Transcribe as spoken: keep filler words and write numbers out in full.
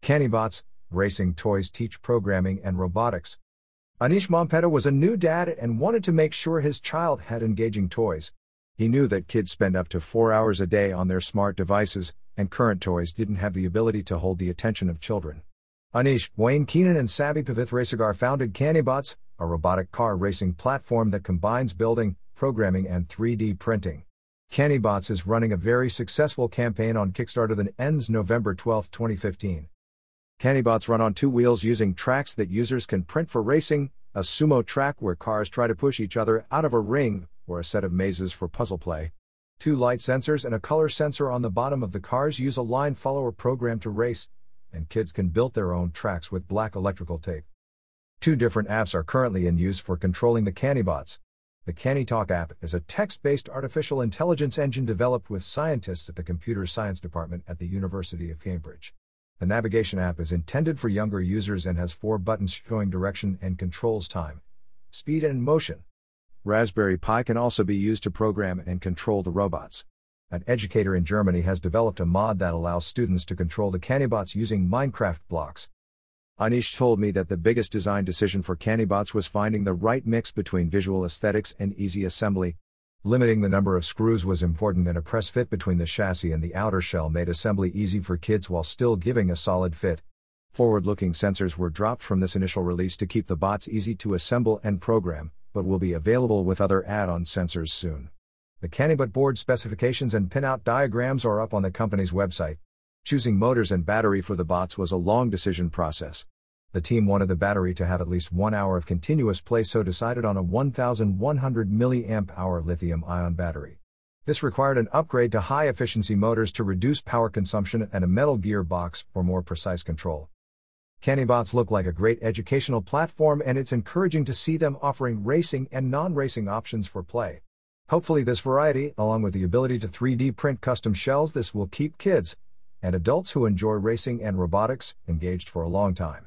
CaniBots, racing toys teach programming and robotics. Anish Mompeta was a new dad and wanted to make sure his child had engaging toys. He knew that kids spend up to four hours a day on their smart devices, and current toys didn't have the ability to hold the attention of children. Anish, Wayne Keenan and Sabi Pavithrasagar founded CaniBots, a robotic car racing platform that combines building, programming and three D printing. CaniBots is running a very successful campaign on Kickstarter that ends November twelfth, twenty fifteen. CaniBots run on two wheels using tracks that users can print for racing, a sumo track where cars try to push each other out of a ring, or a set of mazes for puzzle play. Two light sensors and a color sensor on the bottom of the cars use a line follower program to race, and kids can build their own tracks with black electrical tape. Two different apps are currently in use for controlling the CaniBots. The CaniTalk app is a text-based artificial intelligence engine developed with scientists at the Computer Science Department at the University of Cambridge. The navigation app is intended for younger users and has four buttons showing direction and controls time, speed and motion. Raspberry Pi can also be used to program and control the robots. An educator in Germany has developed a mod that allows students to control the CaniBots using Minecraft blocks. Anish told me that the biggest design decision for CaniBots was finding the right mix between visual aesthetics and easy assembly. Limiting the number of screws was important, and a press fit between the chassis and the outer shell made assembly easy for kids while still giving a solid fit. Forward-looking sensors were dropped from this initial release to keep the bots easy to assemble and program, but will be available with other add-on sensors soon. The CaniBot board specifications and pinout diagrams are up on the company's website. Choosing motors and battery for the bots was a long decision process. The team wanted the battery to have at least one hour of continuous play, so decided on a one thousand one hundred milliamp hour lithium-ion battery. This required an upgrade to high-efficiency motors to reduce power consumption and a metal gearbox for more precise control. CaniBots look like a great educational platform, and it's encouraging to see them offering racing and non-racing options for play. Hopefully this variety, along with the ability to three D print custom shells, this will keep kids and adults who enjoy racing and robotics engaged for a long time.